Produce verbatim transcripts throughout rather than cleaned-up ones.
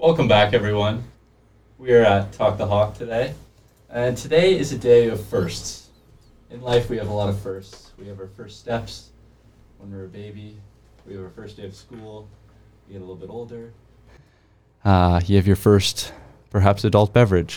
Welcome back, everyone. We are at Talk the Hawk today, and today is a day of firsts. In life, we have a lot of firsts. We have our first steps when we're a baby. We have our first day of school. We get a little bit older. Uh, you have your first, perhaps, adult beverage.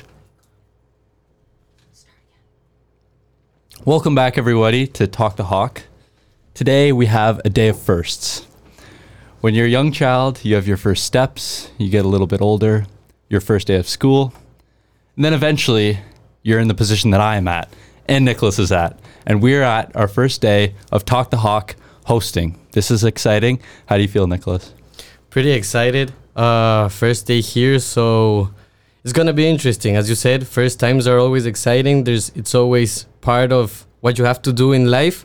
Welcome back, everybody, to Talk the Hawk. Today, we have a day of firsts. When you're a young child, you have your first steps, you get a little bit older, your first day of school, and then eventually you're in the position that I am at and Nicholas is at. And we're at our first day of Talk the Hawk hosting. This is exciting. How do you feel, Nicholas? Pretty excited. Uh, first day here, so it's going to be interesting. As you said, first times are always exciting. There's It's always part of what you have to do in life.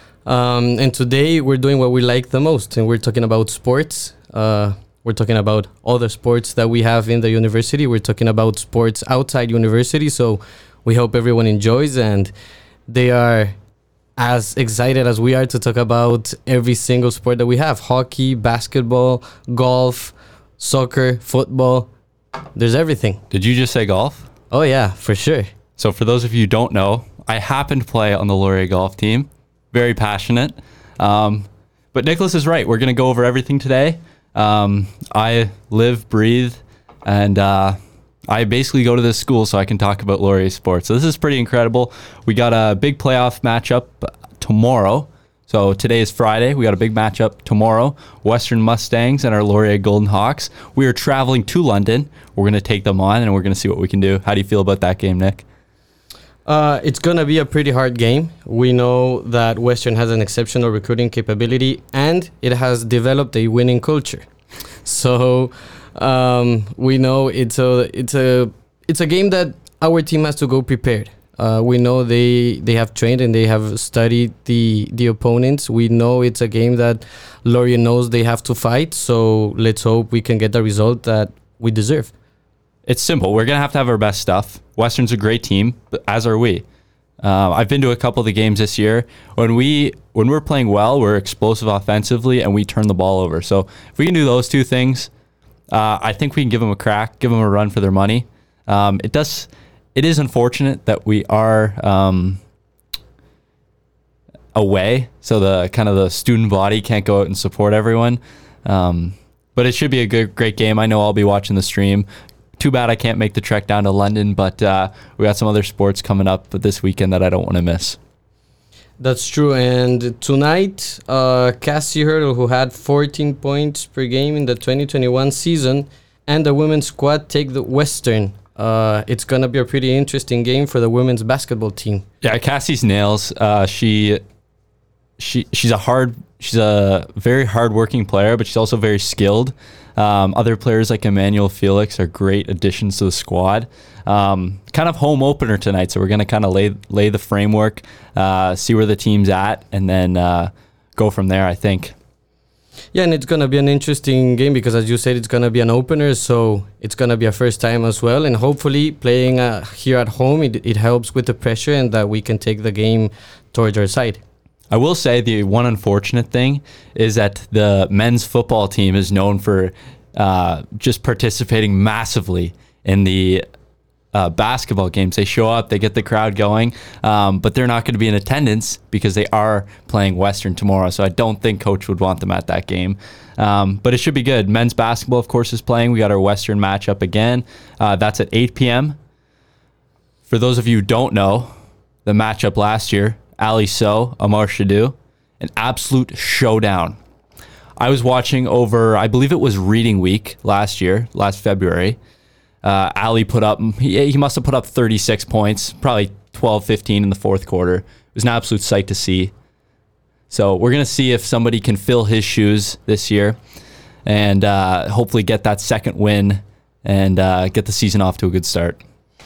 Um, and today we're doing what we like the most, and we're talking about sports. Uh, we're talking about all the sports that we have in the university. We're talking about sports outside university, so we hope everyone enjoys and they are as excited as we are to talk about every single sport that we have. Hockey, basketball, golf, soccer, football. There's everything. Did you just say golf? Oh yeah, for sure. So for those of you who don't know, I happen to play on the Laurier golf team. Very passionate. Um, but Nicholas is right. We're going to go over everything today. Um, I live, breathe, and uh, I basically go to this school so I can talk about Laurier sports. So this is pretty incredible. We got a big playoff matchup tomorrow. So today is Friday. We got a big matchup tomorrow. Western Mustangs and our Laurier Golden Hawks. We are traveling to London. We're going to take them on, and we're going to see what we can do. How do you feel about that game, Nick? Uh, it's going to be a pretty hard game. We know that Western has an exceptional recruiting capability and it has developed a winning culture. So um, we know it's a it's a it's a game that our team has to go prepared. Uh, we know they they have trained and they have studied the the opponents. We know it's a game that Laurier knows they have to fight. So let's hope we can get the result that we deserve. It's simple. We're going to have to have our best stuff. Western's a great team, but as are we. Uh, I've been to a couple of the games this year. When, we, when we're playing well, we're explosive offensively, and we turn the ball over. So if we can do those two things, uh, I think we can give them a crack, give them a run for their money. Um, it does. It is unfortunate that we are um, away, so the kind of the student body can't go out and support everyone. Um, but it should be a good, great game. I know I'll be watching the stream. Too bad I can't make the trek down to London, but uh, we got some other sports coming up this weekend that I don't want to miss. That's true. And tonight, uh, Cassie Hurdle, who had fourteen points per game in the twenty twenty-one season, and the women's squad take the Western. Uh, it's going to be a pretty interesting game for the women's basketball team. Yeah, Cassie's nails. Uh, she, she, she's a hard, she's a very hardworking player, but she's also very skilled. Um, other players like Emmanuel Felix are great additions to the squad. Um, kind of home opener tonight, so we're going to kind of lay lay the framework, uh, see where the team's at, and then uh, go from there, I think. Yeah, and it's going to be an interesting game because, as you said, it's going to be an opener, so it's going to be a first time as well. And hopefully playing uh, here at home, it, it helps with the pressure and that we can take the game towards our side. I will say the one unfortunate thing is that the men's football team is known for uh, just participating massively in the uh, basketball games. They show up, they get the crowd going, um, but they're not going to be in attendance because they are playing Western tomorrow. So I don't think Coach would want them at that game. Um, but it should be good. Men's basketball, of course, is playing. We got our Western matchup again. Uh, that's at eight p.m. For those of you who don't know, the matchup last year, Ali So, Amar Shadu, an absolute showdown. I was watching over, I believe it was Reading Week last year, last February. Uh, Ali put up, he, he must have put up thirty-six points, probably twelve, fifteen in the fourth quarter. It was an absolute sight to see. So we're going to see if somebody can fill his shoes this year and uh, hopefully get that second win and uh, get the season off to a good start.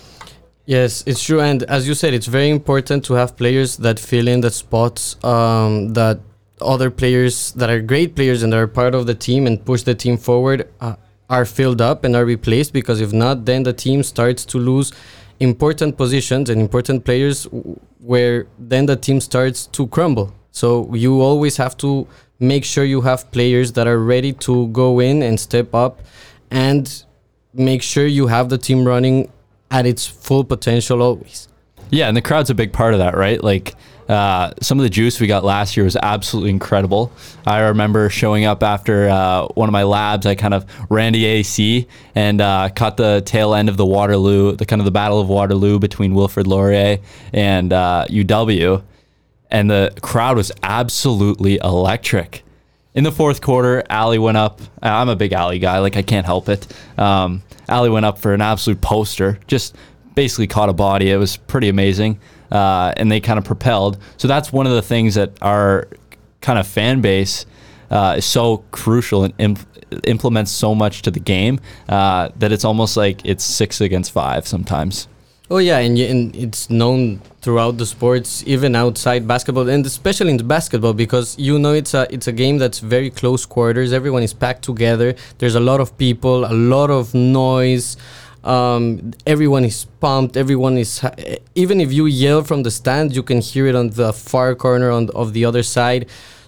Yes, it's true. And as you said, it's very important to have players that fill in the spots um, that other players that are great players and that are part of the team and push the team forward uh, are filled up and are replaced, because if not, then the team starts to lose important positions and important players where then the team starts to crumble. So you always have to make sure you have players that are ready to go in and step up and make sure you have the team running at its full potential always. Yeah, and the crowd's a big part of that, right? Like uh, some of the juice we got last year was absolutely incredible. I remember showing up after uh, one of my labs. I kind of ran the A C and uh, caught the tail end of the Waterloo, the kind of the Battle of Waterloo between Wilfrid Laurier and uh, U W, and the crowd was absolutely electric. In the fourth quarter, Ali went up. I'm a big Ali guy, like I can't help it. Um, Ali went up for an absolute poster, just basically caught a body. It was pretty amazing. Uh, and they kind of propelled. So that's one of the things that our kind of fan base uh, is so crucial and imp- implements so much to the game uh, that it's almost like it's six against five sometimes. Oh yeah, and, y- and it's known throughout the sports, even outside basketball, and especially in basketball, because you know it's a it's a game that's very close quarters. Everyone is packed together. There's a lot of people, a lot of noise. Um, everyone is pumped. Everyone is ha- even if you yell from the stand, you can hear it on the far corner on of the other side.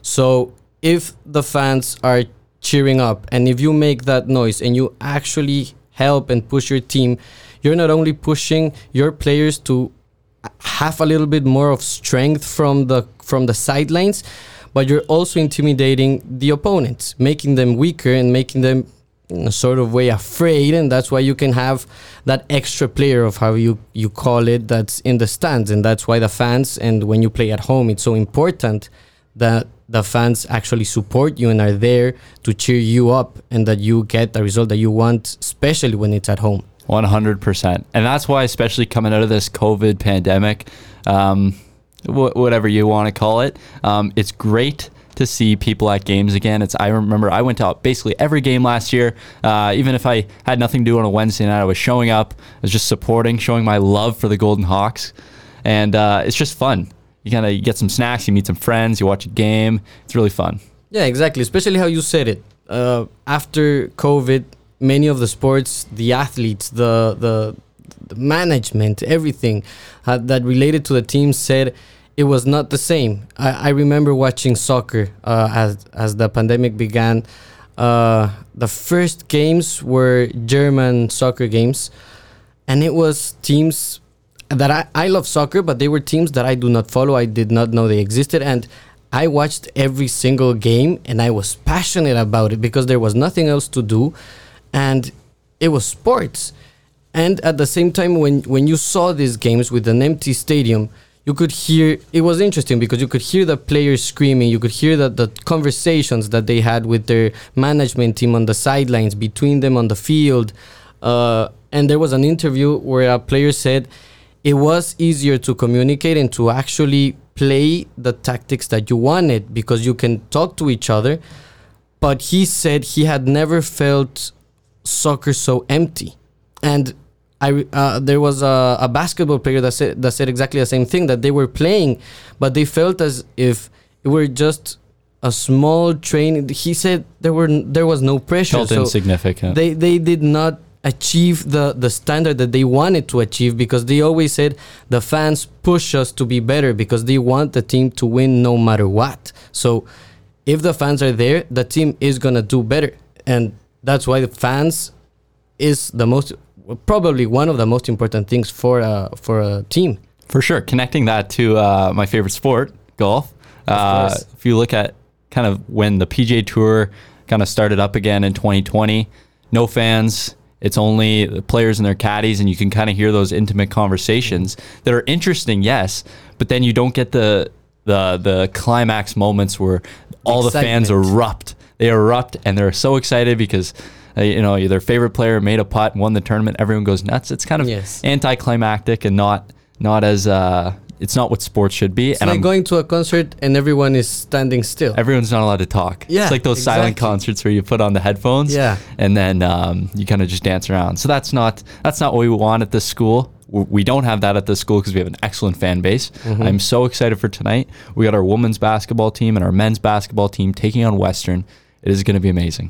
So if the fans are cheering up, and if you make that noise, and you actually help and push your team, you're not only pushing your players to have a little bit more of strength from the from the sidelines, but you're also intimidating the opponents, making them weaker and making them in a sort of way afraid, and that's why you can have that extra player of how you you call it that's in the stands, and that's why the fans, and when you play at home, it's so important that the fans actually support you and are there to cheer you up, and that you get the result that you want, especially when it's at home. one hundred percent. And that's why, especially coming out of this COVID pandemic, um, wh- whatever you want to call it, um, it's great to see people at games again. It's I remember I went to basically every game last year. Uh, even if I had nothing to do on a Wednesday night, I was showing up. I was just supporting, showing my love for the Golden Hawks. And uh, it's just fun. You kind of get some snacks, you meet some friends, you watch a game. It's really fun. Yeah, exactly. Especially how you said it. Uh, after COVID, many of the sports, the athletes, the the, the management, everything uh, that related to the team said it was not the same. I, I remember watching soccer uh, as as the pandemic began. Uh, the first games were German soccer games, and it was teams that I, I love soccer, but they were teams that I do not follow. I did not know they existed, and I watched every single game, and I was passionate about it because there was nothing else to do, and it was sports. And at the same time, when, when you saw these games with an empty stadium, you could hear, it was interesting because you could hear the players screaming, you could hear the, the conversations that they had with their management team on the sidelines, between them on the field. Uh, and there was an interview where a player said it was easier to communicate and to actually play the tactics that you wanted because you can talk to each other. But he said he had never felt soccer so empty. And I, uh, there was a, a basketball player that said, that said exactly the same thing, that they were playing, but they felt as if it were just a small train. He said there were there was no pressure. Felt so insignificant. They, they did not achieve the, the standard that they wanted to achieve because they always said the fans push us to be better because they want the team to win no matter what. So if the fans are there, the team is going to do better. And that's why the fans is the most... probably one of the most important things for a, for a team. For sure. Connecting that to uh, my favorite sport, golf. Uh, if you look at kind of when the P G A Tour kind of started up again in twenty twenty, no fans. It's only the players and their caddies, and you can kind of hear those intimate conversations that are interesting, yes, but then you don't get the the the climax moments where all the fans erupt. They erupt, and they're so excited because... Uh, you know, their favorite player made a putt, won the tournament. Everyone goes nuts. It's kind of yes. anticlimactic and not not as uh, it's not what sports should be. It's and like I'm, going to a concert and everyone is standing still. Everyone's not allowed to talk. Yeah, it's like those exactly. silent concerts where you put on the headphones. Yeah. and then um, you kind of just dance around. So that's not that's not what we want at this school. We don't have that at this school because we have an excellent fan base. Mm-hmm. I'm so excited for tonight. We got our women's basketball team and our men's basketball team taking on Western. It is going to be amazing.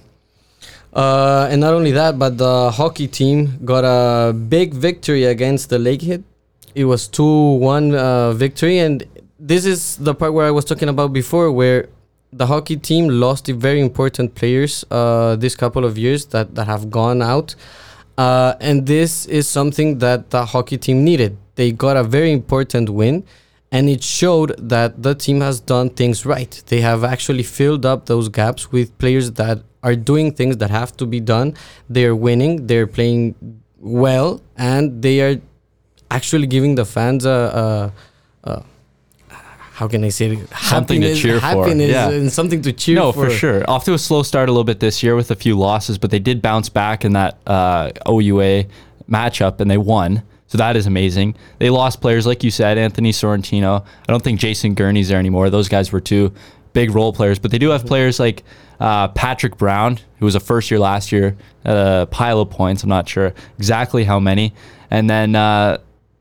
Uh, and not only that, but the hockey team got a big victory against the Lakehead. It was two one uh, victory. And this is the part where I was talking about before, where the hockey team lost the very important players uh, this couple of years that, that have gone out. Uh, and this is something that the hockey team needed. They got a very important win, and it showed that the team has done things right. They have actually filled up those gaps with players that are doing things that have to be done. They're winning, they're playing well, and they are actually giving the fans a, a, a how can I say it? Something happiness, to cheer for. happiness Yeah. and something to cheer no, for. for sure. Off to a slow start a little bit this year with a few losses, but they did bounce back in that uh, O U A matchup and they won. So that is amazing. They lost players, like you said, Anthony Sorrentino. I don't think Jason Gurney's there anymore. Those guys were two big role players, but they do have players like uh, Patrick Brown, who was a first year last year, a pile of points. I'm not sure exactly how many. And then uh,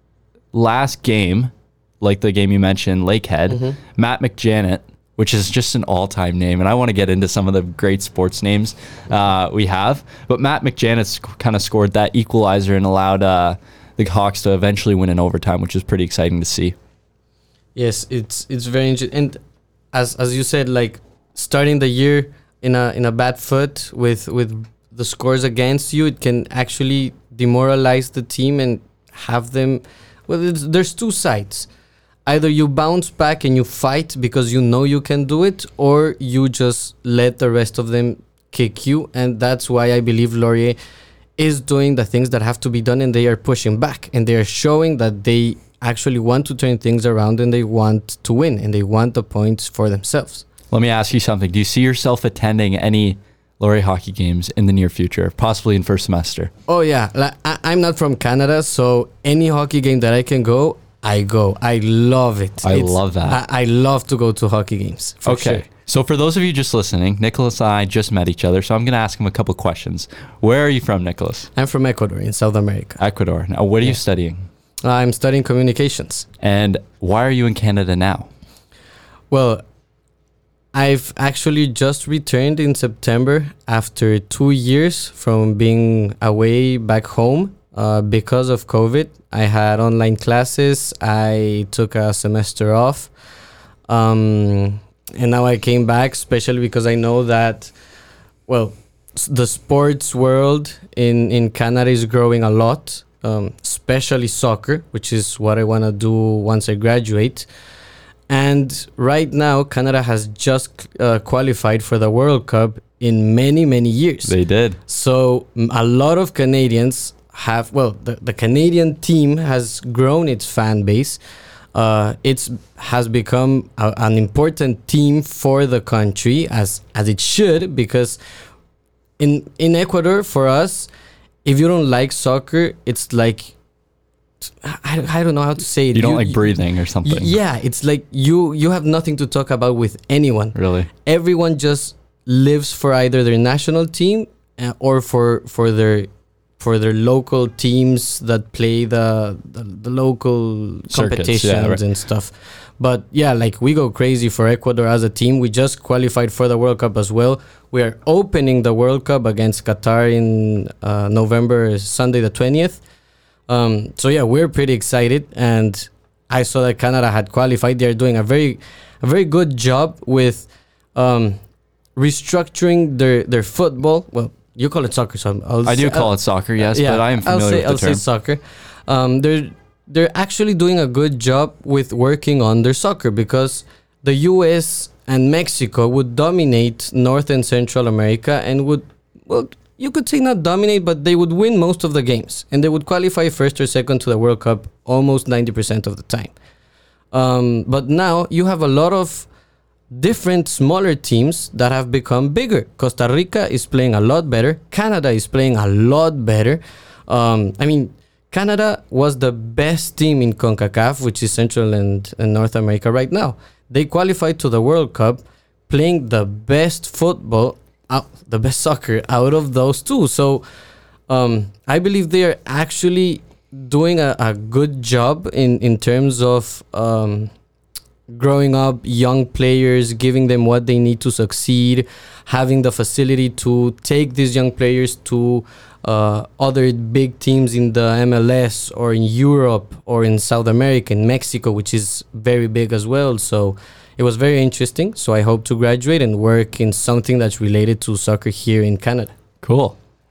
last game, like the game you mentioned, Lakehead, mm-hmm. Matt McJanet, which is just an all-time name, and I want to get into some of the great sports names uh, we have. But Matt McJanet kind of scored that equalizer and allowed uh, the Hawks to eventually win in overtime, which is pretty exciting to see. Yes, it's it's very interesting. And as as you said, like starting the year in a in a bad foot with with the scores against you, it can actually demoralize the team and have them. Well, it's, there's two sides. Either you bounce back and you fight because you know you can do it, or you just let the rest of them kick you. And that's why I believe Laurier is doing the things that have to be done, and they are pushing back, and they are showing that they actually want to turn things around, and they want to win, and they want the points for themselves. Let me ask you something. Do you see yourself attending any Laurier hockey games in the near future, possibly in first semester? Oh, yeah. Like, I, I'm not from Canada, so any hockey game that I can go, I go. I love it. I It's, love that. I, I love to go to hockey games. For okay. Sure. So for those of you just listening, Nicholas and I just met each other, so I'm going to ask him a couple questions. Where are you from, Nicholas? I'm from Ecuador in South America. Ecuador. Now, what are Yeah. you studying? I'm studying communications. And why are you in Canada now? Well, I've actually just returned in September after two years from being away back home uh, because of COVID. I had online classes. I took a semester off. Um, and now I came back, especially because I know that, well, s- the sports world in, in Canada is growing a lot, um, especially soccer, which is what I want to do once I graduate. And right now, Canada has just uh, qualified for the World Cup in many, many years. They did. So m- a lot of Canadians have, well, the, the Canadian team has grown its fan base. Uh, it's has become a, an important team for the country, as as it should, because in in Ecuador, for us, if you don't like soccer, it's like, I, I don't know how to say it. You don't like breathing or something. Yeah, it's like you you have nothing to talk about with anyone. Really? Everyone just lives for either their national team uh, or for for their for their local teams that play the the, the local Circuits, competitions yeah, right. and stuff. But yeah, like we go crazy for Ecuador as a team. We just qualified for the World Cup as well. We are opening the World Cup against Qatar in uh, November, Sunday the twentieth. Um, so yeah, we're pretty excited, and I saw that Canada had qualified. They're doing a very, a very good job with um, restructuring their their football. Well, you call it soccer, so I'll I do say, call I'll, it soccer, yes, yeah, but I am I'll familiar say, with the I'll term. say soccer. Um, they're they're actually doing a good job with working on their soccer, because the U S and Mexico would dominate North and Central America and would, well, you could say not dominate, but they would win most of the games, and they would qualify first or second to the World Cup almost ninety percent of the time. Um, but now you have a lot of different smaller teams that have become bigger. Costa Rica is playing a lot better. Canada is playing a lot better. Um, I mean, Canada was the best team in CONCACAF, which is Central and, and North America right now. They qualified to the World Cup playing the best football, out, the best soccer out of those two. So um, I believe they are actually doing a, a good job in, in terms of um, growing up young players, giving them what they need to succeed, having the facility to take these young players to uh, other big teams in the M L S or in Europe or in South America, in Mexico, which is very big as well. So it was very interesting. So I hope to graduate and work in something that's related to soccer here in Canada. Cool.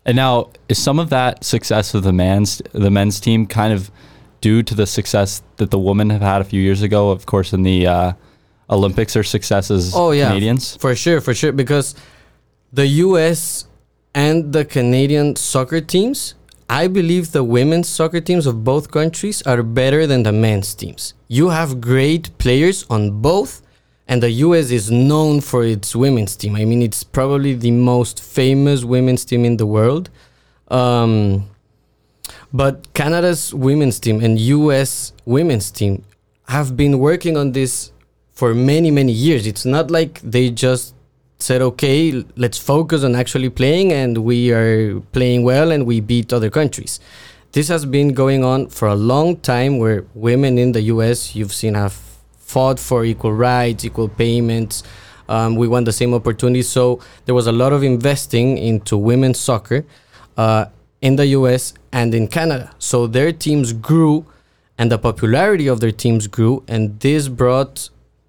And now, is some of that success of the men's the men's team kind of due to the success that the women have had a few years ago? Of course, in the uh, Olympics, their success as Oh yeah, Canadians. for sure, for sure. Because the U S and the Canadian soccer teams, I believe the women's soccer teams of both countries are better than the men's teams. You have great players on both, and the U S is known for its women's team. I mean, it's probably the most famous women's team in the world. Um, but Canada's women's team and U S women's team have been working on this for many, many years. It's not like they just said, okay, let's focus on actually playing, and we are playing well and we beat other countries. This has been going on for a long time, where women in the U S, you've seen, have fought for equal rights, equal payments. Um, we want the same opportunities. So there was a lot of investing into women's soccer uh, in the U S and in Canada. So their teams grew, and the popularity of their teams grew, and this brought,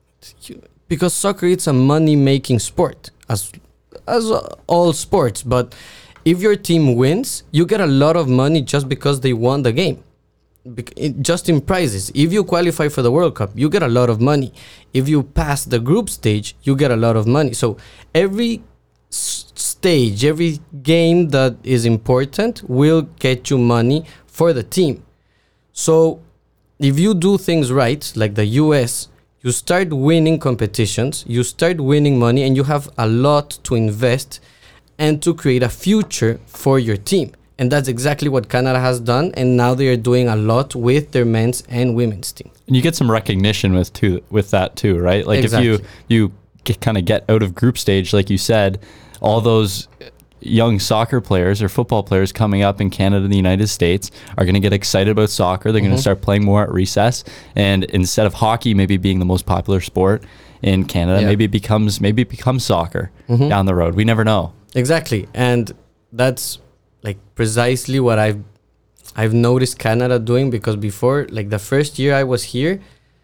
because soccer, it's a money-making sport, as as uh, all sports. But if your team wins, you get a lot of money just because they won the game. Bec- it, just in prizes. If you qualify for the World Cup, you get a lot of money. If you pass the group stage, you get a lot of money. So every s- stage, every game that is important will get you money for the team. So if you do things right, like the U S, you start winning competitions, you start winning money, and you have a lot to invest and to create a future for your team. And that's exactly what Canada has done, and now they are doing a lot with their men's and women's team. And you get some recognition with too with that too, right? Like Exactly. if you you kind of get out of group stage, like you said, all those young soccer players or football players coming up in Canada and the United States are going to get excited about soccer. They're going to start playing more at recess, and instead of hockey maybe being the most popular sport in Canada, Yeah. maybe it becomes maybe it becomes soccer down the road. We never know. Exactly, and that's like precisely what I've I've noticed Canada doing, because before, like the first year I was here,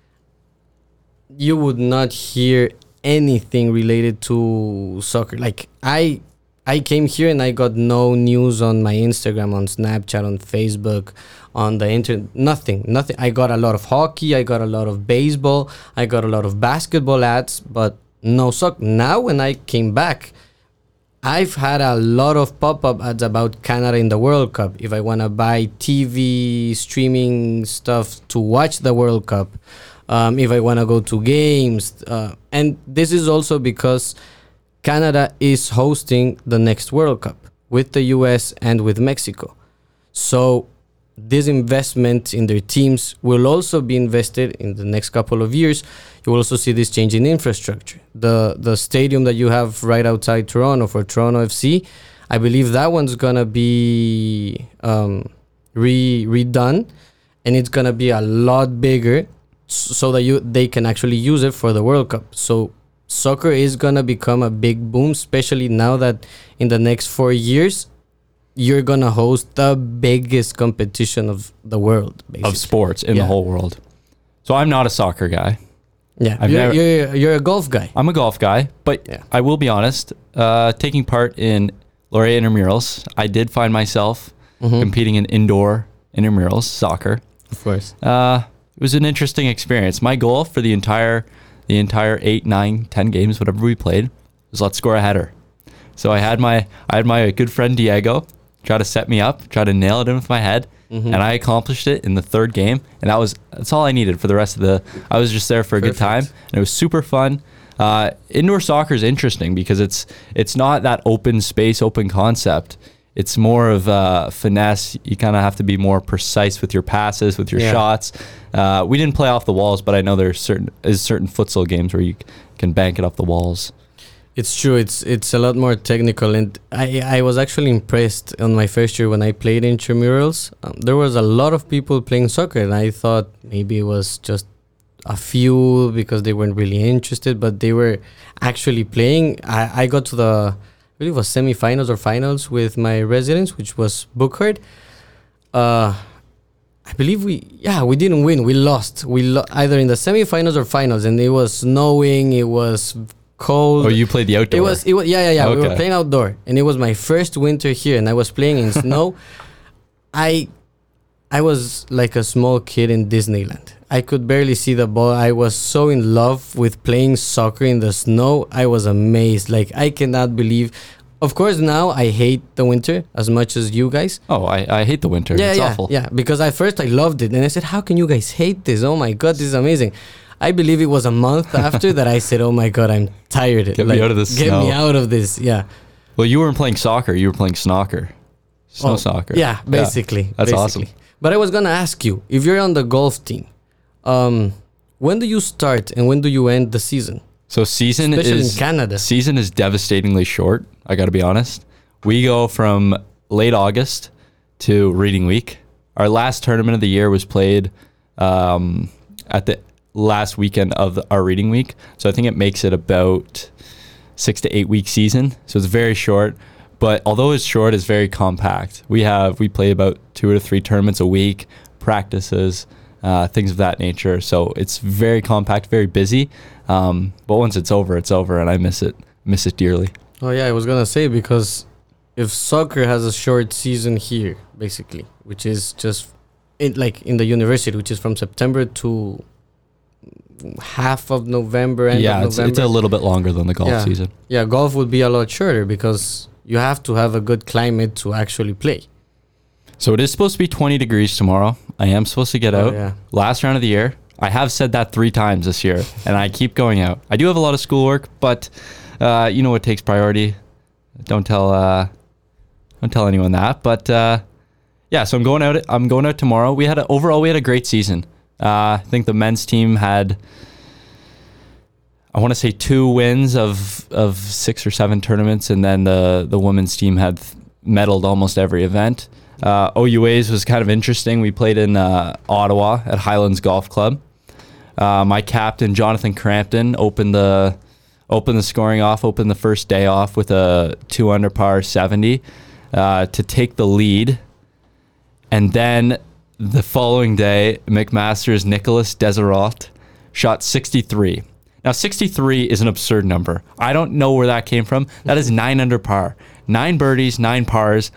you would not hear anything related to soccer. Like I I came here and I got no news on my Instagram, on Snapchat, on Facebook, on the internet, nothing, nothing. I got a lot of hockey, I got a lot of baseball, I got a lot of basketball ads, but no soccer. Now when I came back, I've had a lot of pop-up ads about Canada in the World Cup. If I want to buy T V streaming stuff to watch the World Cup, um, if I want to go to games. Uh, and this is also because Canada is hosting the next World Cup with the U S and with Mexico. So this investment in their teams will also be invested in the next couple of years. You will also see this change in infrastructure. The the stadium that you have right outside Toronto for Toronto F C, I believe that one's gonna be um, re redone, and it's gonna be a lot bigger, s- so that you they can actually use it for the World Cup. So soccer is gonna become a big boom, especially now that in the next four years you're gonna host the biggest competition of the world, basically. Of sports in Yeah. the whole world. So I'm not a soccer guy. Yeah, I've you're, never- you're you're a golf guy. I'm a golf guy, but Yeah. I will be honest, uh, taking part in Laureate Intramurals, I did find myself Mhm. competing in indoor intramurals soccer. Of course. Uh, it was an interesting experience. My goal for the entire the entire eight, nine, ten games, whatever we played, was let's score a header. So I had my I had my good friend Diego try to set me up, try to nail it in with my head, Mhm. and I accomplished it in the third game. And that was that's all I needed for the rest of the. I was just there for a good time, Perfect. and it was super fun. Uh, indoor soccer is interesting because it's it's not that open space, open concept. It's more of uh, finesse. You kind of have to be more precise with your passes, with your Yeah. shots. Uh, we didn't play off the walls, but I know there's certain is certain futsal games where you c- can bank it off the walls. It's true. It's it's a lot more technical, and I I was actually impressed on my first year when I played intramurals. Um, there was a lot of people playing soccer, and I thought maybe it was just a few because they weren't really interested, but they were actually playing. I, I got to the I believe it was semifinals or finals with my residents, which was Buchard. Uh, I believe we yeah we didn't win. We lost. We lo- either in the semifinals or finals, and it was snowing. It was cold. Oh, you played the outdoor. It was, it was, yeah, yeah, yeah. We were Okay. playing outdoor, and it was my first winter here, and I was playing in snow. I, I was like a small kid in Disneyland. I could barely see the ball. I was so in love with playing soccer in the snow. I was amazed. Like, I cannot believe. Of course, now I hate the winter as much as you guys. Oh, I, I hate the winter. Yeah, it's yeah, awful. yeah. Because at first I loved it, and I said, "How can you guys hate this? Oh my god, this is amazing." I believe it was a month after that I said, "Oh my god, I'm tired. Get me out of this Get snow." me out of this." Yeah. Well, you weren't playing soccer. You were playing snooker. Snow Oh, soccer. Yeah, basically. That's basically. awesome. But I was gonna ask you, if you're on the golf team, um, when do you start and when do you end the season? So season Especially is in Canada. season is devastatingly short. I got to be honest. We go from late August to reading week. Our last tournament of the year was played um, at the last weekend of the, our reading week. So I think it makes it about six to eight week season. So it's very short. But although it's short, it's very compact. We have we play about two or three tournaments a week, practices, uh, things of that nature. So it's very compact, very busy. Um, but once it's over, it's over, and I miss it, miss it dearly. Oh yeah, I was gonna say, because if soccer has a short season here, basically, which is just in, like in the university, which is from September to half of November, end yeah, of it's, November. it's a little bit longer than the golf Yeah. season. Yeah, golf would be a lot shorter because you have to have a good climate to actually play. So it is supposed to be twenty degrees tomorrow. I am supposed to get Oh, out. yeah. Last round of the year. I have said that three times this year, and I keep going out. I do have a lot of schoolwork, but uh, you know what takes priority. Don't tell uh, don't tell anyone that. But uh, yeah, so I'm going out. I'm going out tomorrow. We had a, overall we had a great season. Uh, I think the men's team had, I want to say, two wins of of six or seven tournaments, and then the the women's team had medaled almost every event. Uh, O U A's was kind of interesting. We played in uh, Ottawa at Highlands Golf Club. Uh, my captain, Jonathan Crampton, opened the opened the scoring off, opened the first day off with a two under par seventy uh, to take the lead. And then the following day, McMaster's Nicholas Desirot shot sixty-three. Now, sixty-three is an absurd number. I don't know where that came from. That is nine under par. Nine birdies, nine pars.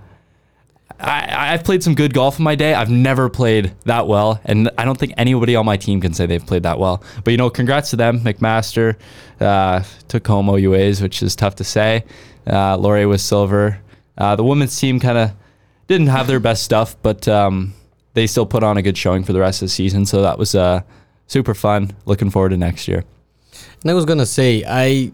I, I've played some good golf in my day. I've never played that well, and I don't think anybody on my team can say they've played that well. But, you know, congrats to them. McMaster uh, took home O U A's, which is tough to say. Uh, Laurie was silver. Uh, the women's team kind of didn't have their best stuff, but um, they still put on a good showing for the rest of the season. So that was uh, super fun. Looking forward to next year. And I was gonna say, I,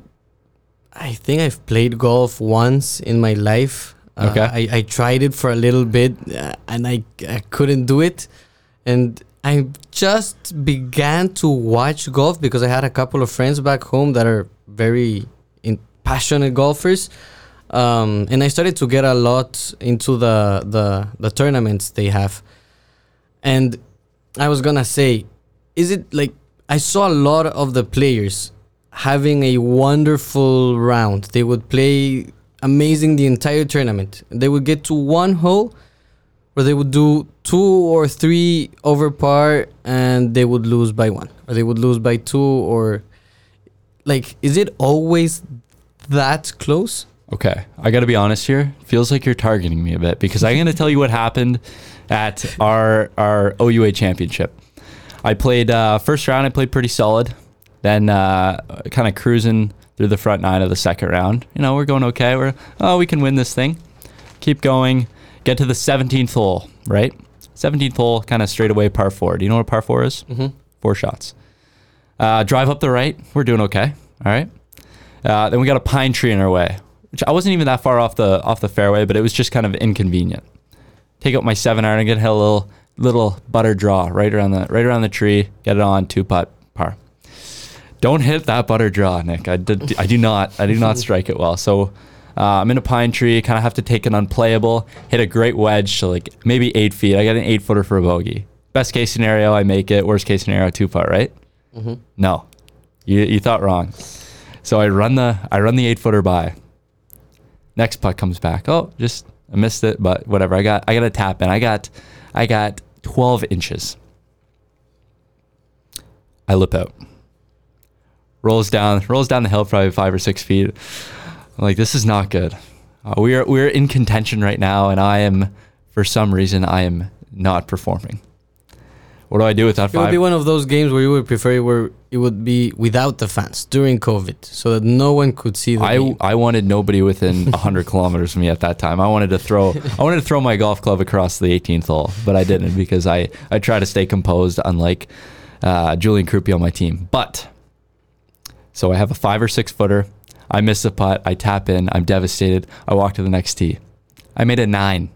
I think I've played golf once in my life. Uh, Okay. I, I tried it for a little bit, uh, and I I couldn't do it, and I just began to watch golf because I had a couple of friends back home that are very in, passionate golfers, um, and I started to get a lot into the the the tournaments they have, and I was gonna say, is it like I saw a lot of the players having a wonderful round. They would play amazing the entire tournament. They would get to one hole where they would do two or three over par and they would lose by one, or they would lose by two, or like, is it always that close? Okay, I got to be honest here. Feels like you're targeting me a bit because I'm going to tell you what happened at our our O U A championship. I played uh, first round. I played pretty solid. Then uh, kind of cruising through the front nine of the second round. You know, we're going okay. We're oh, we can win this thing. Keep going. Get to the seventeenth hole, right? seventeenth hole, kind of straight away par four. Do you know what par four is? Mm-hmm. Four shots. Uh, drive up the right. We're doing okay. All right. Uh, then we got a pine tree in our way, which I wasn't even that far off the off the fairway, but it was just kind of inconvenient. Take out my seven iron and get a little little butter draw right around the right around the tree. Get it on two putt par. Don't hit that butter draw, Nick. I did, I do not. I do not strike it well. So uh, I'm in a pine tree. Kind of have to take an unplayable. Hit a great wedge to like maybe eight feet. I got an eight footer for a bogey. Best case scenario, I make it. Worst case scenario, two putt. Right? Mm-hmm. No, you you thought wrong. So I run the I run the eight footer by. Next putt comes back. Oh, just I missed it, but whatever. I got I got a tap in. I got I got twelve inches. I lip out. rolls down, rolls down the hill probably five or six feet. I'm like, this is not good. Uh, we are we're in contention right now, and I am, for some reason, I am not performing. What do I do with that It would five? be one of those games where you would prefer it where it would be without the fans during COVID, so that no one could see the I, game. I wanted nobody within one hundred kilometers of me at that time. I wanted to throw I wanted to throw my golf club across the eighteenth hole, but I didn't because I, I try to stay composed, unlike uh, Julian Krupi on my team. But, so I have a five or six footer. I miss the putt. I tap in. I'm devastated. I walk to the next tee. I made a nine.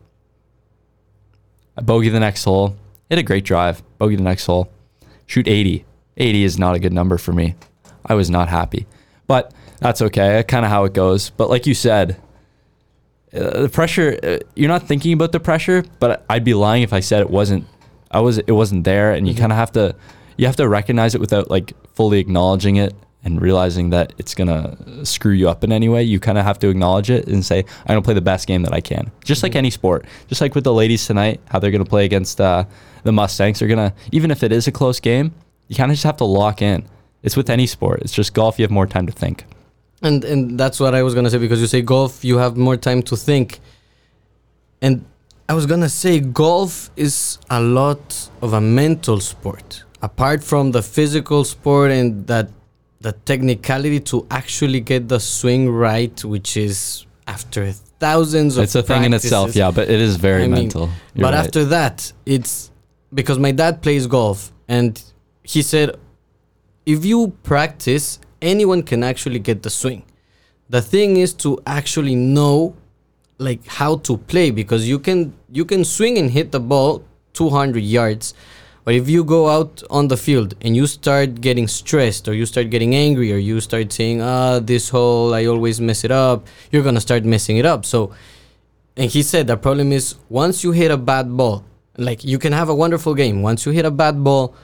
I bogey the next hole. Hit a great drive. Bogey the next hole. Shoot eighty. eighty is not a good number for me. I was not happy. But that's okay. Kind of how it goes. But like you said, uh, the pressure, uh, you're not thinking about the pressure, but I'd be lying if I said it wasn't, I was, it wasn't there. And you Mhm. kind of have to, you have to recognize it without like fully acknowledging it and realizing that it's going to screw you up in any way. You kind of have to acknowledge it and say, I'm going to play the best game that I can. Just like Mhm. any sport. Just like with the ladies tonight, how they're going to play against uh, the Mustangs. They're going to, even if it is a close game, you kind of just have to lock in. It's with any sport. It's just golf. You have more time to think. And and that's what I was gonna say, because you say golf, you have more time to think. And I was gonna say golf is a lot of a mental sport. Apart from the physical sport and that the technicality to actually get the swing right, which is after thousands of It's a thing in itself, practices. yeah, but it is very I mean, mental. You're But right. after that, it's because my dad plays golf, and he said, if you practice, anyone can actually get the swing. The thing is to actually know like how to play, because you can you can swing and hit the ball two hundred yards, but if you go out on the field and you start getting stressed, or you start getting angry, or you start saying, ah, this hole, I always mess it up, you're gonna start messing it up. So, and he said the problem is once you hit a bad ball, like you can have a wonderful game, once you hit a bad ball,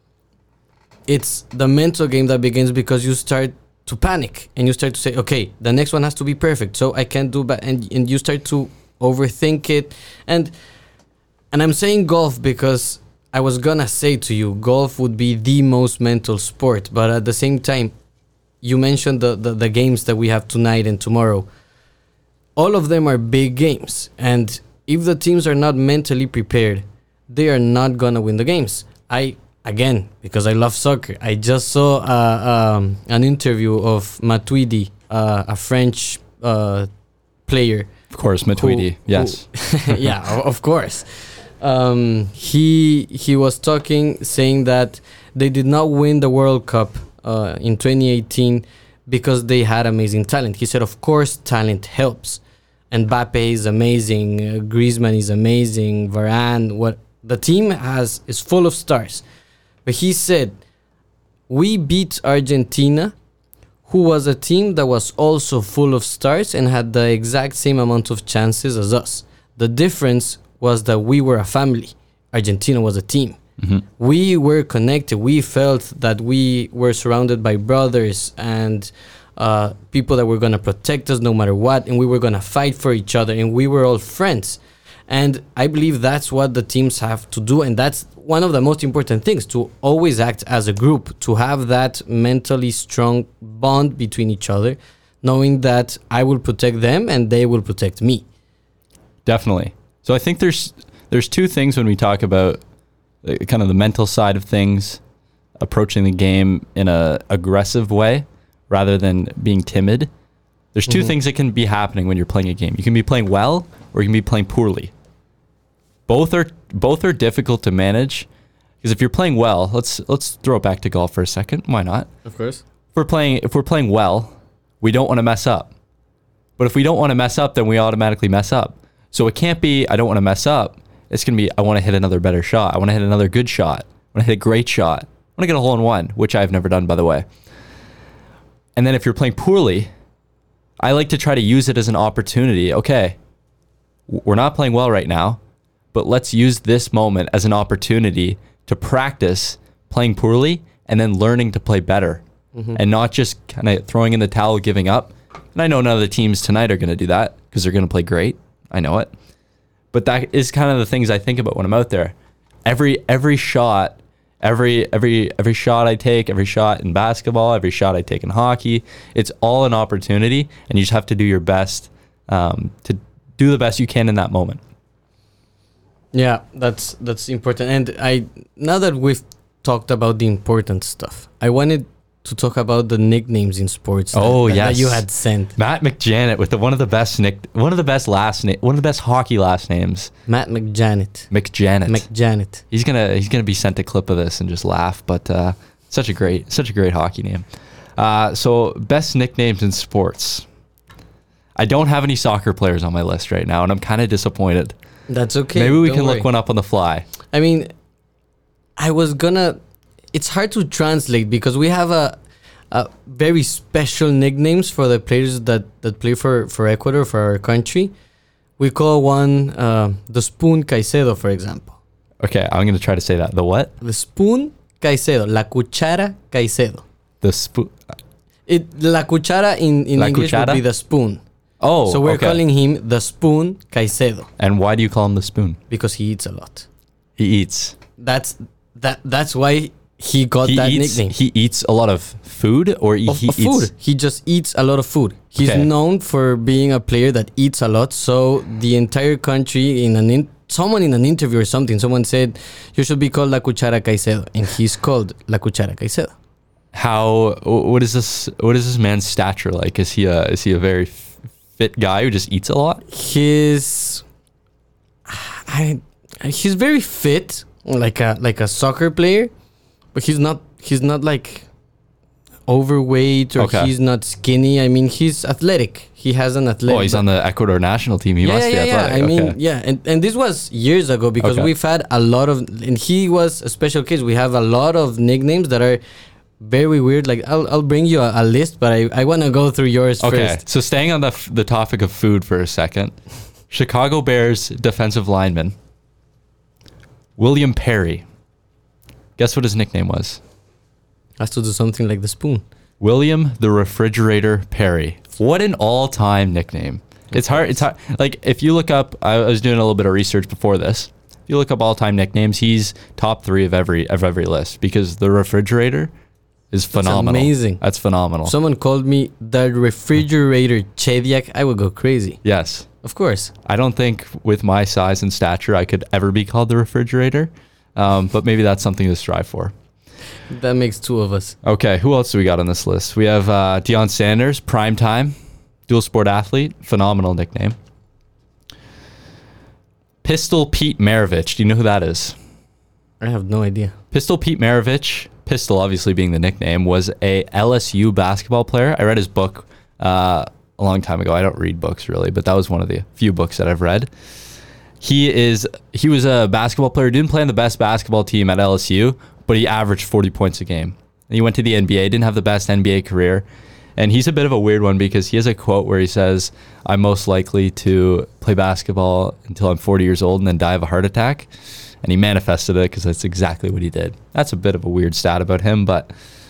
it's the mental game that begins, because you start to panic and you start to say, okay, the next one has to be perfect, so I can't do bad, and and you start to overthink it. And and I'm saying golf because I was gonna say to you, golf would be the most mental sport, but at the same time, you mentioned the, the, the games that we have tonight and tomorrow. All of them are big games, and if the teams are not mentally prepared, they are not gonna win the games. I Again, because I love soccer, I just saw uh, um, an interview of Matuidi, uh, a French uh, player. Of course, Matuidi, who- yes. who- yeah, o- of course. Um, he he was talking, saying that they did not win the World Cup uh, in twenty eighteen because they had amazing talent. He said, of course, talent helps. And Mbappe is amazing, uh, Griezmann is amazing, Varane. What the team has is full of stars. But he said, we beat Argentina, who was a team that was also full of stars and had the exact same amount of chances as us. The difference was that we were a family. Argentina was a team. Mhm. We were connected. We felt that we were surrounded by brothers and uh, people that were going to protect us no matter what, and we were going to fight for each other, and we were all friends. And I believe that's what the teams have to do, and that's one of the most important things, to always act as a group, to have that mentally strong bond between each other, knowing that I will protect them and they will protect me. Definitely. So I think there's there's two things when we talk about uh, kind of the mental side of things, approaching the game in a aggressive way rather than being timid. There's two Mhm. things that can be happening when you're playing a game. You can be playing well or you can be playing poorly. Both are both are difficult to manage, because if you're playing well, let's let's throw it back to golf for a second. Why not? Of course. If we're playing if we're playing well, we don't want to mess up. But if we don't want to mess up, then we automatically mess up. So it can't be I don't want to mess up. It's going to be I want to hit another better shot. I want to hit another good shot. I want to hit a great shot. I want to get a hole in one, which I've never done, by the way. And then if you're playing poorly, I like to try to use it as an opportunity. Okay, w- we're not playing well right now, but let's use this moment as an opportunity to practice playing poorly and then learning to play better, Mhm. and not just kind of throwing in the towel, giving up. And I know none of the teams tonight are going to do that because they're going to play great. I know it. But that is kind of the things I think about when I'm out there. Every every shot, Every every every shot I take, every shot in basketball, every shot I take in hockey, it's all an opportunity, and you just have to do your best um, to do the best you can in that moment. Yeah, that's that's important. And I now that we've talked about the important stuff, I wanted to talk about the nicknames in sports. Oh, that, yes. that you had sent. Matt McJanet with the one of the best nick, one of the best last name, one of the best hockey last names. Matt McJanet. McJanet. McJanet. He's gonna he's gonna be sent a clip of this and just laugh. But uh, such a great such a great hockey name. Uh, so best nicknames in sports. I don't have any soccer players on my list right now, and I'm kind of disappointed. That's okay. Maybe we Don't can worry. look one up on the fly. I mean, I was gonna. It's hard to translate because we have a, a very special nicknames for the players that, that play for, for Ecuador, for our country. We call one uh, the Spoon Caicedo, for example. Okay, I'm gonna try to say that. The what? The Spoon Caicedo, La Cuchara Caicedo. The spoon. It La Cuchara in, in La English Cuchara? would be the spoon. Oh, so we're okay. calling him the Spoon Caicedo And why do you call him the spoon? because he eats a lot. He eats. That's that. That's why he got He that eats. nickname. He eats a lot of food, or he, of, he of eats. food. He just eats a lot of food. He's Okay. known for being a player that eats a lot. So the entire country, in an in, someone in an interview or something, someone said you should be called La Cuchara Caicedo, and he's called La Cuchara Caicedo. How? What is this? What is this man's stature like? Is he a? Is he a very f- fit guy who just eats a lot? His, I, he's very fit, like a like a soccer player, but he's not. He's not like overweight or Okay. he's not skinny. I mean, he's athletic. He has an athletic. Oh, he's on the Ecuador national team. He yeah, must yeah, be yeah, athletic. I mean, Okay. yeah, and, and this was years ago because Okay. we've had a lot of, and he was a special case. We have a lot of nicknames that are very weird. Like I'll I'll bring you a, a list, but I, I want to go through yours Okay, first. so staying on the f- the topic of food for a second, Chicago Bears defensive lineman William Perry. Guess what his nickname was? Has to do something like the spoon. William the Refrigerator Perry. What an all-time nickname. It's hard. It's hard. Like if you look up, I was doing a little bit of research before this. If you look up all-time nicknames, he's top three of every of every list because the Refrigerator is phenomenal. amazing. That's phenomenal. If someone called me the refrigerator Chediak, I would go crazy. Yes. Of course. I don't think with my size and stature I could ever be called the Refrigerator, um, but maybe that's something to strive for. That makes two of us. Okay, who else do we got on this list? We have uh, Deion Sanders, primetime, dual sport athlete, phenomenal nickname. Pistol Pete Maravich. Do you know who that is? I have no idea. Pistol Pete Maravich, Pistol obviously being the nickname, was a L S U basketball player. I read his book uh, a long time ago. I don't read books really, but that was one of the few books that I've read. He is he was a basketball player, didn't play on the best basketball team at L S U, but he averaged forty points a game. And he went to the N B A, didn't have the best N B A career. And he's a bit of a weird one because he has a quote where he says, "I'm most likely to play basketball until I'm forty years old and then die of a heart attack." And he manifested it because that's exactly what he did. That's a bit of a weird stat about him, but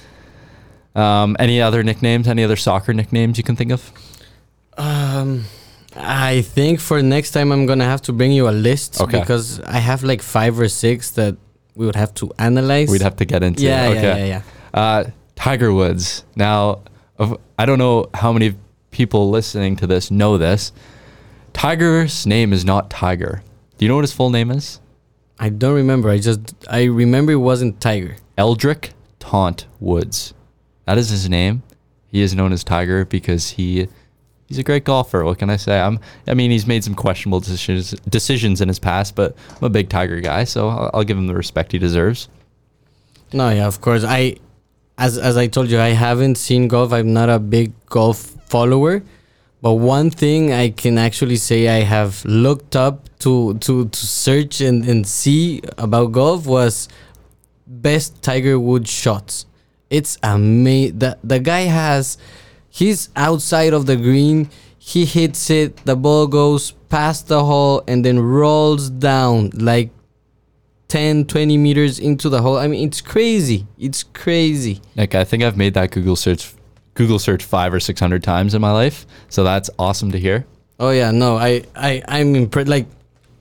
um, any other nicknames, any other soccer nicknames you can think of? Um, I think for next time I'm gonna have to bring you a list Okay. because I have like five or six that we would have to analyze. We'd have to get into. Yeah, okay. yeah, yeah, yeah. Uh, Tiger Woods. Now, of, I don't know how many people listening to this know this. Tiger's name is not Tiger. Do you know what his full name is? I don't remember. I just I remember it wasn't Tiger. Eldrick Taunt Woods. That is his name. He is known as Tiger because he he's a great golfer. What can I say? I'm. I mean, he's made some questionable decisions decisions in his past, but I'm a big Tiger guy, so I'll, I'll give him the respect he deserves. No, yeah, of course. I, as as I told you, I haven't seen golf. I'm not a big golf follower, but one thing I can actually say I have looked up to to to search and and see about golf was best Tiger Woods shots. It's amazing. The the guy has, he's outside of the green. He hits it. The ball goes past the hole and then rolls down like ten, twenty meters into the hole. I mean, it's crazy. It's crazy. Like I think I've made that Google search Google search five or six hundred times in my life, so that's awesome to hear. Oh yeah, no, I I I'm impressed. Like,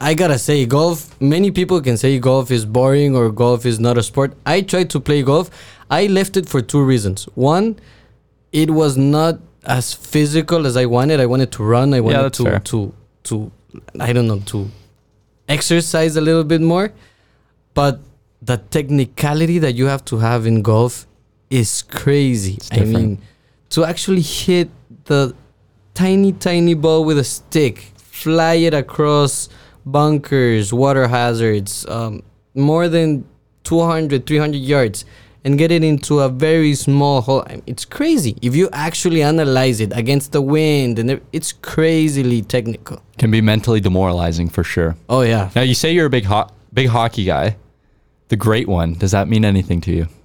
I gotta say, golf, many people can say golf is boring or golf is not a sport. I tried to play golf. I left it for two reasons. One, it was not as physical as I wanted. I wanted to run. I wanted that's to, fair. to, to, I don't know, to exercise a little bit more. But the technicality that you have to have in golf is crazy. It's I different. mean, to actually hit the tiny, tiny ball with a stick, fly it across bunkers, water hazards, um, more than two hundred, three hundred yards, and get it into a very small hole. I mean, it's crazy. If you actually analyze it against the wind, and ev- it's crazily technical. Can be mentally demoralizing for sure. Oh, yeah. Now you say you're a big ho- big hockey guy. The great one. Does that mean anything to you?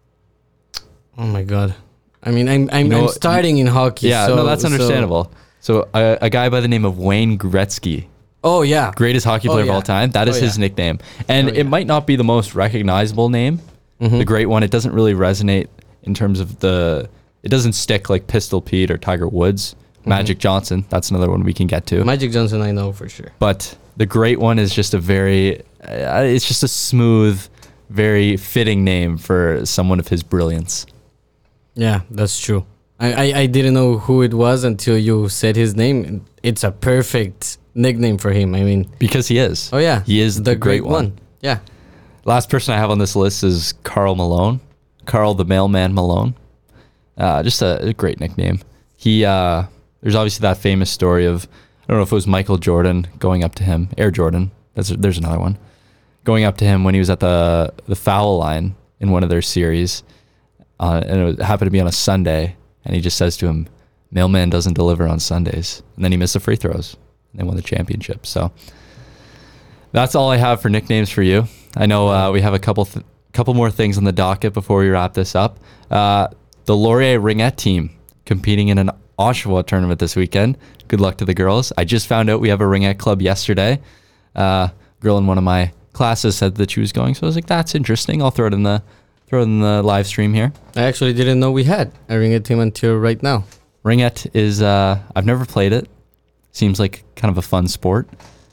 Oh, my God. I mean, I'm I'm, You know I'm what- starting in hockey. Yeah, so, no, that's so- understandable. So, a, a guy by the name of Wayne Gretzky, oh, yeah. greatest hockey Oh, player of yeah. all time. That is Oh, his yeah. nickname, and Oh, it yeah. might not be the most recognizable name. Mhm. The great one. It doesn't really resonate in terms of the. It doesn't stick like Pistol Pete or Tiger Woods. Magic Johnson. That's another one we can get to. Magic Johnson, I know for sure. But the great one is just a very. Uh, it's just a smooth, very fitting name for someone of his brilliance. Yeah, that's true. I, I, I didn't know who it was until you said his name. It's a perfect nickname for him. I mean, Because he is. oh yeah, He is the, great, one. Yeah. Last person I have on this list is Carl Malone. Carl the Mailman Malone. Uh, just a, a great nickname. He uh, there's obviously that famous story of I don't know if it was Michael Jordan going up to him, Air Jordan. That's there's another one. Going up to him when he was at the the foul line in one of their series, uh, and it was- happened to be on a Sunday, and he just says to him, "Mailman doesn't deliver on Sundays," and then he missed the free throws, and they won the championship. So that's all I have for nicknames for you. I know uh, we have a couple th- couple more things on the docket before we wrap this up. Uh, the Laurier Ringette team competing in an Oshawa tournament this weekend. Good luck to the girls. I just found out we have a Ringette club yesterday. Uh, girl in one of my classes said that she was going, so I was like, "That's interesting. I'll throw it in the throw it in the live stream here." I actually didn't know we had a Ringette team until right now. Ringette is uh, I've never played it. Seems like kind of a fun sport.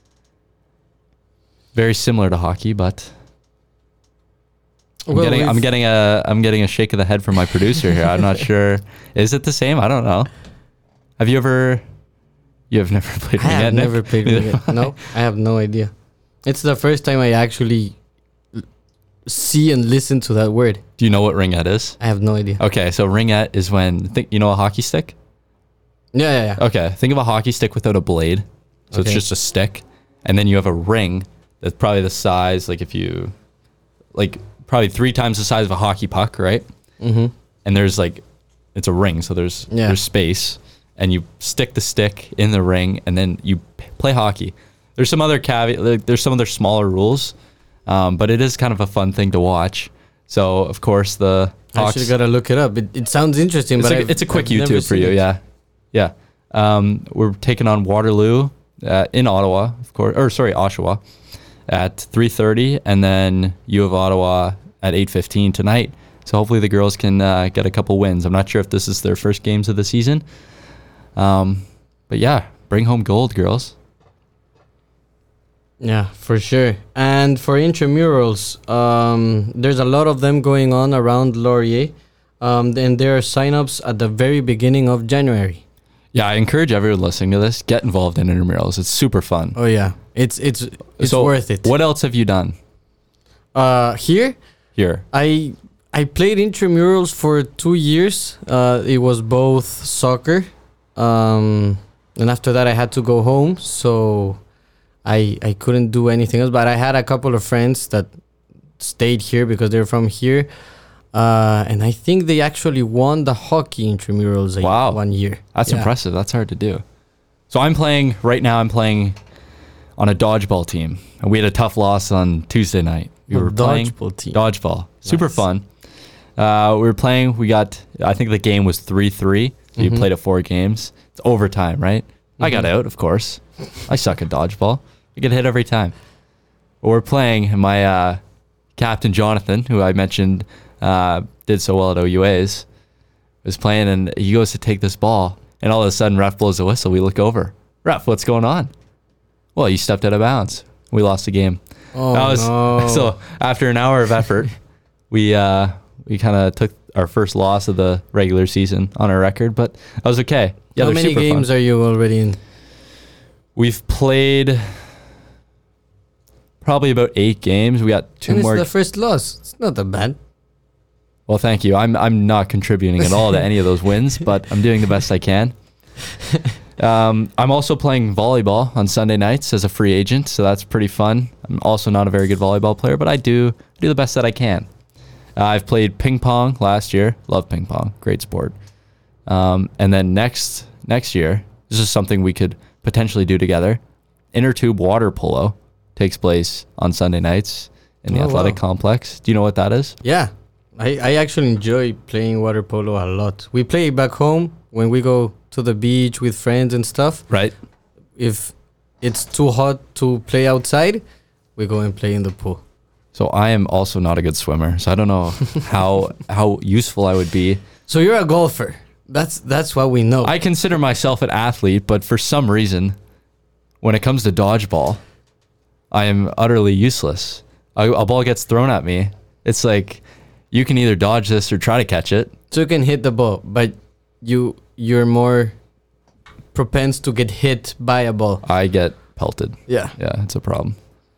Very similar to hockey, but I'm Well, getting I'm we've- getting a I'm getting a shake of the head from my producer here. I'm not sure. Is it the same? I don't know. Have you ever? You have never played I Ringette? have Nick? never played Neither Ringette. have I. No, I have no idea. It's the first time I actually l- see and listen to that word. Do you know what Ringette is? I have no idea. Okay, so Ringette is when think you know a hockey stick. Yeah, yeah, yeah. Okay, think of a hockey stick without a blade. So it's Okay. just a stick, and then you have a ring that's probably the size, like if you, like probably three times the size of a hockey puck, right? Mm-hmm. And there's like, it's a ring, so there's Yeah. there's space, and you stick the stick in the ring, and then you p- play hockey. There's some other caveat, like, there's some other smaller rules, um, but it is kind of a fun thing to watch. So of course the I Hawks. actually gotta look it up. It, it sounds interesting, It's, but like, I've- it's a quick I've never YouTube for seen you, it. yeah, yeah. Um, we're taking on Waterloo uh, in Ottawa, of course, or sorry, Oshawa, at three thirty, and then U of Ottawa at eight fifteen tonight. So hopefully the girls can uh, get a couple wins. I'm not sure if this is their first games of the season, um, but yeah, bring home gold, girls. Yeah, for sure. And for intramurals, um, there's a lot of them going on around Laurier. Um, and there are signups at the very beginning of January. Yeah, I encourage everyone listening to this, get involved in intramurals. It's super fun. Oh yeah, it's it's it's So worth it. What else have you done Uh, here here? I I played intramurals for two years. Uh, it was both soccer, um, and after that I had to go home, so I I couldn't do anything else. But I had a couple of friends that stayed here because they're from here, uh, and I think they actually won the hockey intramurals a- Wow. one year. That's Yeah. impressive. That's hard to do. So I'm playing right now. I'm playing on a dodgeball team, and we had a tough loss on Tuesday night. We A were playing dodgeball team. dodgeball, super Nice. fun. Uh, we were playing. We got. I think the game was three three. So you Mhm. played at four games. It's overtime, right? I got Mhm. out, of course. I suck at dodgeball. I get hit every time. But we're playing, and my uh, captain Jonathan, who I mentioned uh, did so well at O U A's, was playing, and he goes to take this ball, and all of a sudden, ref blows a whistle. We look over. Ref, what's going on? Well, you stepped out of bounds. We lost the game. Oh, that was, no. So after an hour of effort, we uh, we kind of took our first loss of the regular season on our record, but that was okay. Yeah, How many games fun. are you already in? We've played probably about eight games. We got two and more. It's the first loss. It's not that bad. Well, thank you. I'm I'm not contributing at all to any of those wins, but I'm doing the best I can. Um, I'm also playing volleyball on Sunday nights as a free agent, so that's pretty fun. I'm also not a very good volleyball player, but I do do the best that I can. Uh, I've played ping pong last year. Love ping pong. Great sport. Um, and then next next year, this is something we could potentially do together. Inner tube water polo takes place on Sunday nights in the Oh, athletic wow. complex. Do you know what that is? Yeah, I, I actually enjoy playing water polo a lot. We play back home when we go to the beach with friends and stuff. Right. If it's too hot to play outside, we go and play in the pool. So I am also not a good swimmer, so I don't know how how useful I would be. So you're a golfer. That's that's what we know. I consider myself an athlete, but for some reason, when it comes to dodgeball, I am utterly useless. A, a ball gets thrown at me. It's like you can either dodge this or try to catch it. So you can hit the ball, but you you're more propense to get hit by a ball. I get pelted. Yeah. Yeah, it's a problem.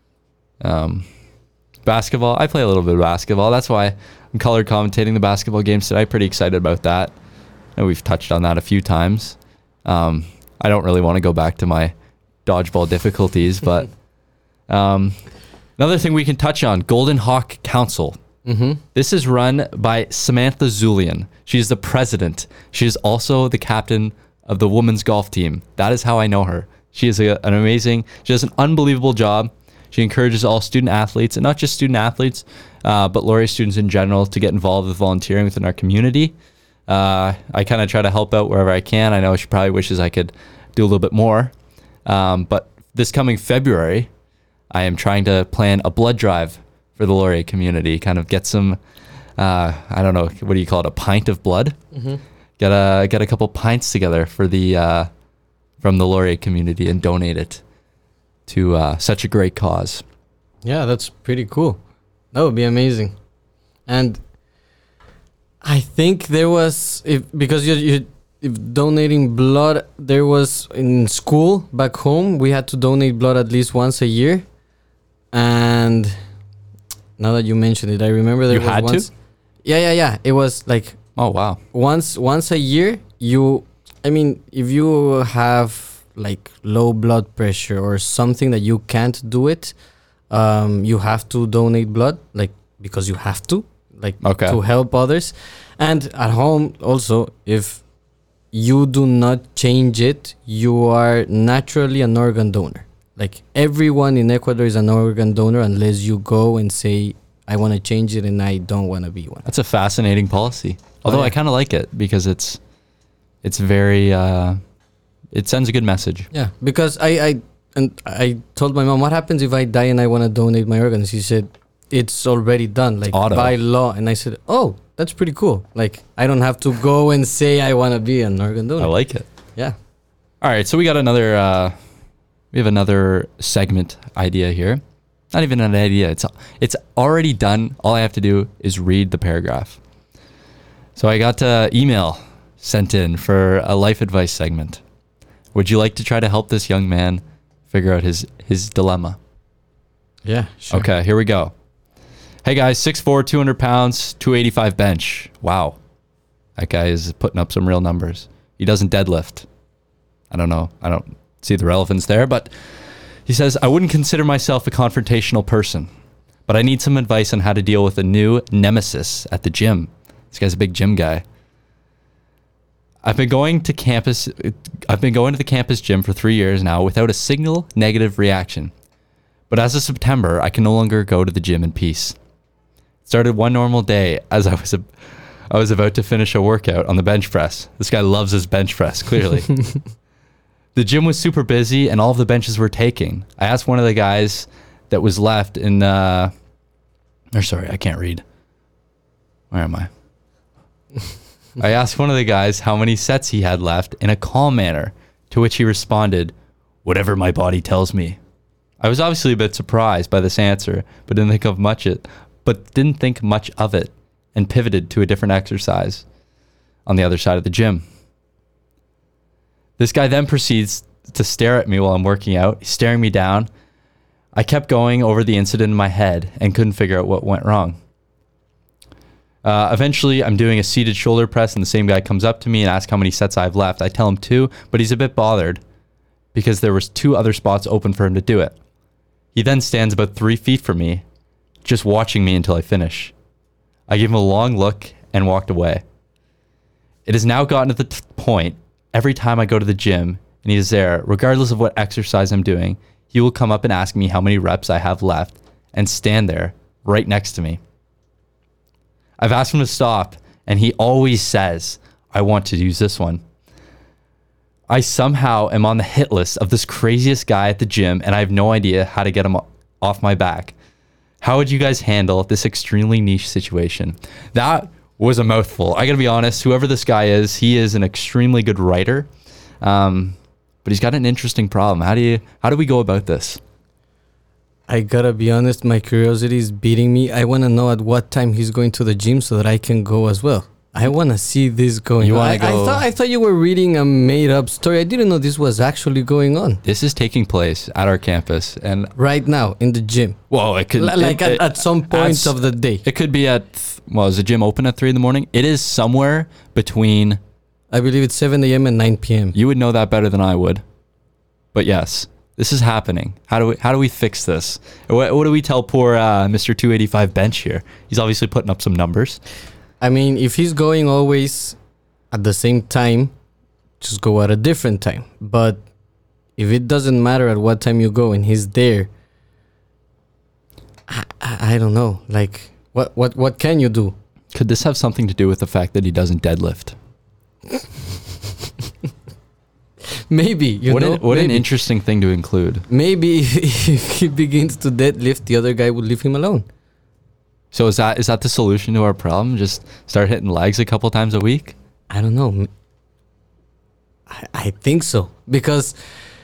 Um, basketball, I play a little bit of basketball. That's why I'm color commentating the basketball games today. Pretty excited about that. I know we've touched on that a few times. Um, I don't really want to go back to my dodgeball difficulties, but um, another thing we can touch on, Golden Hawk Council. Mm-hmm. This is run by Samantha Zulian. She's the president. She is also the captain of the women's golf team. That is how I know her. She is a, an amazing, she does an unbelievable job. She encourages all student athletes, and not just student athletes, uh, but Laurier students in general, to get involved with volunteering within our community. Uh, I kind of try to help out wherever I can. I know she probably wishes I could do a little bit more. Um, but this coming February, I am trying to plan a blood drive for the Laurier community, kind of get some, uh, I don't know, what do you call it, a pint of blood? Mm-hmm. Get a, get a couple pints together for the, uh, from the Laurier community and donate it to uh, such a great cause. Yeah, that's pretty cool. That would be amazing. And I think there was, if because you you if donating blood, there was in school back home, we had to donate blood at least once a year. And now that you mentioned it, I remember there You was had once. to? Yeah, yeah, yeah. It was like Oh, wow. once once a year. You, I mean, if you have like low blood pressure or something that you can't do it, um, you have to donate blood, like because you have to, like Okay. to help others. And at home also, if you do not change it, you are naturally an organ donor. Like everyone in Ecuador is an organ donor unless you go and say, I want to change it and I don't want to be one. That's a fascinating policy. Although yeah. I kind of like it because it's, it's very, uh, it sends a good message. Yeah, because I, I and I told my mom, what happens if I die and I want to donate my organs? She said, it's already done, like Auto. by law. And I said, oh, that's pretty cool. Like I don't have to go and say I want to be an organ donor. I like it. Yeah. All right, so we got another, uh, we have another segment idea here. Not even an idea. It's it's already done. All I have to do is read the paragraph. So I got an email sent in for a life advice segment. Would you like to try to help this young man figure out his, his dilemma? Yeah, sure. Okay, here we go. Hey guys, six foot four, two hundred pounds, two eighty-five bench. Wow. That guy is putting up some real numbers. He doesn't deadlift. I don't know. I don't see the relevance there, but he says, I wouldn't consider myself a confrontational person, but I need some advice on how to deal with a new nemesis at the gym. This guy's a big gym guy. I've been going to campus. I've been going to the campus gym for three years now without a single negative reaction. But as of September, I can no longer go to the gym in peace. It started one normal day as I was a, I was about to finish a workout on the bench press. This guy loves his bench press, clearly. The gym was super busy and all of the benches were taking. I asked one of the guys that was left in, uh, or sorry, I can't read. Where am I? I asked one of the guys how many sets he had left in a calm manner, to which he responded, whatever my body tells me. I was obviously a bit surprised by this answer, but didn't think of much it, but didn't think much of it, and pivoted to a different exercise on the other side of the gym. This guy then proceeds to stare at me while I'm working out. He's staring me down. I kept going over the incident in my head and couldn't figure out what went wrong. Uh, eventually, I'm doing a seated shoulder press, and the same guy comes up to me and asks how many sets I have left. I tell him two, but he's a bit bothered because there was two other spots open for him to do it. He then stands about three feet from me, just watching me until I finish. I give him a long look and walked away. It has now gotten to the t- point, every time I go to the gym and he is there, regardless of what exercise I'm doing, he will come up and ask me how many reps I have left and stand there right next to me. I've asked him to stop, and he always says, I want to use this one. I somehow am on the hit list of this craziest guy at the gym, and I have no idea how to get him off my back. How would you guys handle this extremely niche situation? That was a mouthful. I gotta be honest, whoever this guy is, he is an extremely good writer, um, but he's got an interesting problem. How do you, how do we go about this? I gotta be honest, my curiosity is beating me. I want to know at what time he's going to the gym so that I can go as well. I want to see this going You on. wanna I, go- I thought I thought you were reading a made-up story. I didn't know this was actually going on This is taking place at our campus, and right now in the gym. whoa, it could L- like it- at, it- at some point s- of the day. It could be at, well, is the gym open at three in the morning? It is somewhere between, I believe it's seven a.m. and nine p.m. you would know that better than I would. But yes, this is happening. How do we, how do we fix this? What, what do we tell poor uh, Mister two eighty-five bench here? He's obviously putting up some numbers. I mean, if he's going always at the same time, just go at a different time. But if it doesn't matter at what time you go and he's there, I, I, I don't know. Like, what, what, what can you do? Could this have something to do with the fact that he doesn't deadlift? Maybe, you what know, an, what an maybe. interesting thing to include. Maybe if he begins to deadlift, the other guy would leave him alone. So is that is that the solution to our problem? Just start hitting legs a couple times a week? I don't know. M- I, I think so. Because,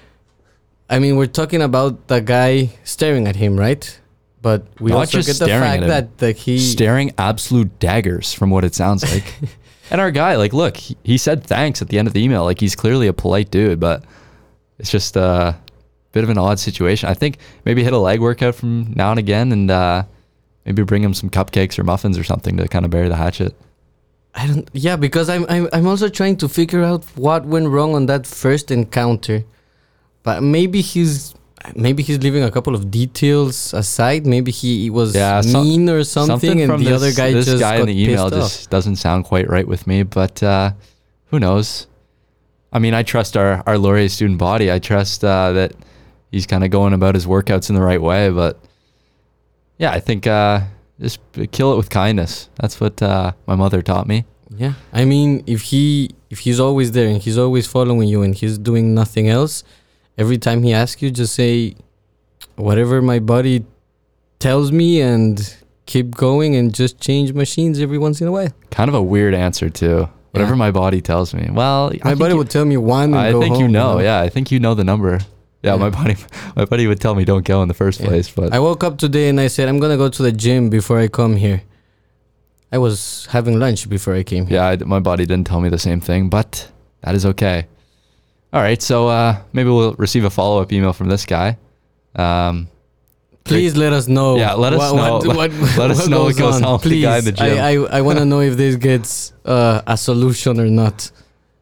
I mean, we're talking about the guy staring at him, right? But we Not also just get the staring fact at him. that, that he... Staring absolute daggers from what it sounds like. And our guy, like, look, he, he said thanks at the end of the email. Like, he's clearly a polite dude, but it's just a bit of an odd situation. I think maybe hit a leg workout from now and again, and uh, maybe bring him some cupcakes or muffins or something to kind of bury the hatchet. I don't... Yeah, because I'm, I'm, I'm also trying to figure out what went wrong on that first encounter. But maybe he's... Maybe he's leaving a couple of details aside. Maybe he was Yeah, some- mean or something, and from the this, other guy this just guy got in the email pissed just doesn't sound quite right with me, but uh, who knows? I mean, I trust our, our Laurier student body. I trust uh, that he's kind of going about his workouts in the right way, but yeah, I think uh, just kill it with kindness. That's what uh, my mother taught me. Yeah, I mean, if he if he's always there and he's always following you and he's doing nothing else, every time he asks you, just say whatever my body tells me and keep going and just change machines every once in a while. Kind of a weird answer too. Whatever Yeah. my body tells me. Well, My body would tell me one and I go think home, you know. Yeah, I think you know the number. Yeah, Yeah. my body, my buddy would tell me don't go in the first Yeah. place, but I woke up today and I said, I'm going to go to the gym before I come here. I was having lunch before I came here. yeah, I, my body didn't tell me the same thing, but that is okay. All right, so uh, maybe we'll receive a follow-up email from this guy. Um, Please let us know. Yeah, let us know. Let- let us know what goes on with the Please, guy in the gym. I, I, I want to know if this gets uh, a solution or not.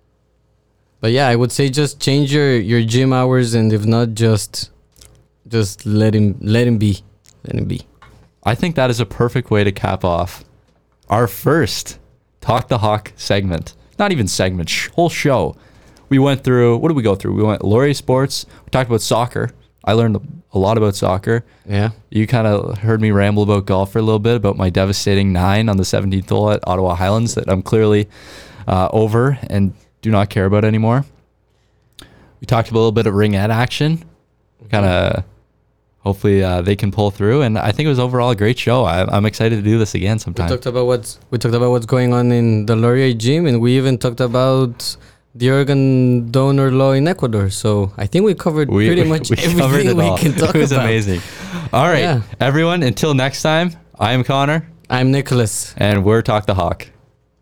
But yeah, I would say just change your, your gym hours, and if not, just just let him let him be, let him be. I think that is a perfect way to cap off our first Talk the Hawk segment. Not even segment, sh- whole show. We went through, what did we go through? We went Laurier Sports. We talked about soccer. I learned a lot about soccer. Yeah. You kind of heard me ramble about golf for a little bit, about my devastating nine on the seventeenth hole at Ottawa Highlands that I'm clearly uh, over and do not care about anymore. We talked a little bit of ringette action. Kind of, hopefully uh, they can pull through. And I think it was overall a great show. I, I'm excited to do this again We sometime. talked about what's we talked about what's going on in the Laurier gym, and we even talked about the organ donor law in Ecuador. So I think we covered We, pretty we- much we covered everything it we all. can talk It was about. amazing. All right, Yeah. everyone, until next time, I am Connor, I'm Nicholas. and we're Talk the Hawk.